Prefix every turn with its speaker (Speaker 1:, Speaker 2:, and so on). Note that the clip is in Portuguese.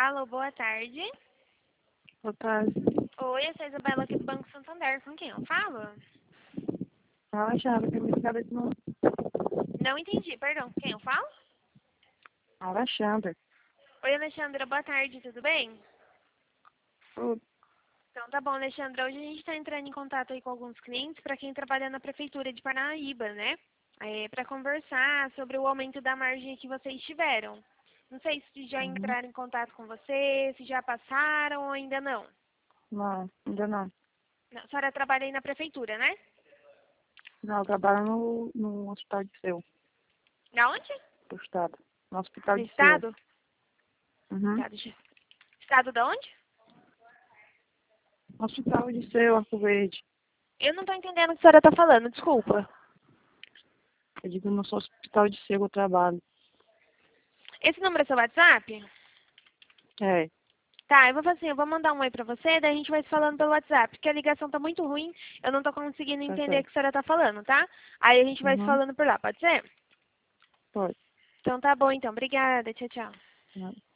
Speaker 1: Alô, boa tarde.
Speaker 2: Boa tarde.
Speaker 1: Oi, eu sou a Isabela aqui do Banco Santander. Com quem eu falo?
Speaker 2: Alexandre, que me ligaram de novo.
Speaker 1: Não entendi, perdão. Com quem eu falo?
Speaker 2: Alexandre.
Speaker 1: Oi, Alexandra, boa tarde, tudo bem?
Speaker 2: Tudo.
Speaker 1: Então tá bom, Alexandra. Hoje a gente está entrando em contato aí com alguns clientes para quem trabalha na Prefeitura de Parnaíba, né? Para conversar sobre o aumento da margem que vocês tiveram. Não sei se já
Speaker 2: Uhum.
Speaker 1: entraram em contato com você, se já passaram ou ainda não.
Speaker 2: Não, ainda não.
Speaker 1: Não, a senhora trabalha aí na Prefeitura, né?
Speaker 2: Não, eu trabalho no Hospital de Seu,
Speaker 1: Na onde?
Speaker 2: do Estado. No Hospital
Speaker 1: No
Speaker 2: de Seu.
Speaker 1: estado?
Speaker 2: Uhum.
Speaker 1: Tá, deixa. Estado da onde?
Speaker 2: No Hospital de Seu, Arco Verde.
Speaker 1: Eu não tô entendendo o que a senhora tá falando, desculpa.
Speaker 2: Eu digo no Hospital de Seu que eu trabalho.
Speaker 1: Esse número é seu WhatsApp?
Speaker 2: É,
Speaker 1: Tá, eu vou fazer assim, eu vou mandar um oi pra você, daí a gente vai se falando pelo WhatsApp, porque a ligação tá muito ruim, eu não tô conseguindo
Speaker 2: tá
Speaker 1: entender o que
Speaker 2: certo.
Speaker 1: a senhora tá falando, tá? Aí a gente vai se
Speaker 2: Uhum.
Speaker 1: falando por lá, pode ser?
Speaker 2: Pode.
Speaker 1: Então tá bom então, obrigada, tchau, tchau.
Speaker 2: Tá.